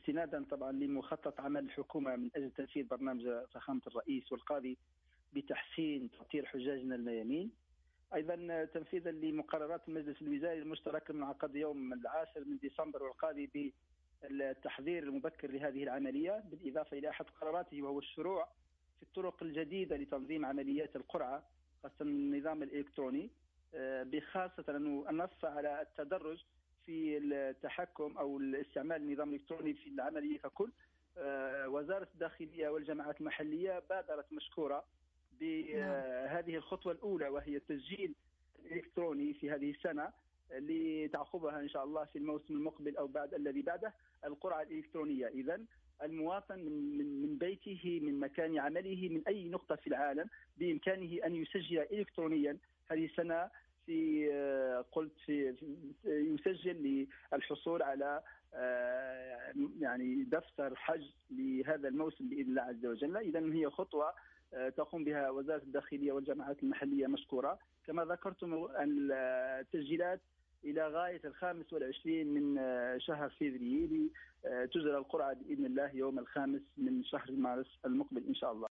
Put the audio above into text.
استنادا طبعا لمخطط عمل الحكومة من أجل تنفيذ برنامج فخامة الرئيس والقاضي بتحسين تطهير حجاجنا الميامين. أيضا تنفيذا لمقررات المجلس الوزاري المشترك المنعقد يوم 10 من ديسمبر والقاضي بالتحضير المبكر لهذه العملية، بالإضافة إلى أحد قراراته وهو الشروع في الطرق الجديدة لتنظيم عمليات القرعة خاصة النظام الإلكتروني، بخاصة أنه النص على التدرج في التحكم أو الاستعمال النظام الإلكتروني في العملية ككل. وزارة الداخلية والجماعات المحلية بادرت مشكورة بهذه الخطوة الأولى، وهي التسجيل الإلكتروني في هذه السنة، لتعقبها إن شاء الله في الموسم المقبل أو بعد الذي بعده القرعة الإلكترونية. إذن المواطن من بيته، من مكان عمله، من أي نقطة في العالم بإمكانه أن يسجل إلكترونيا هذه السنة يسجل للحصول على يعني دفتر حج لهذا الموسم بإذن الله عز وجل. إذن هي خطوة تقوم بها وزارة الداخلية والجماعات المحلية مشكورة. كما ذكرتم التسجيلات إلى غاية 25 من شهر فبراير، تجرى القرعة بإذن الله يوم 5 من شهر مارس المقبل إن شاء الله.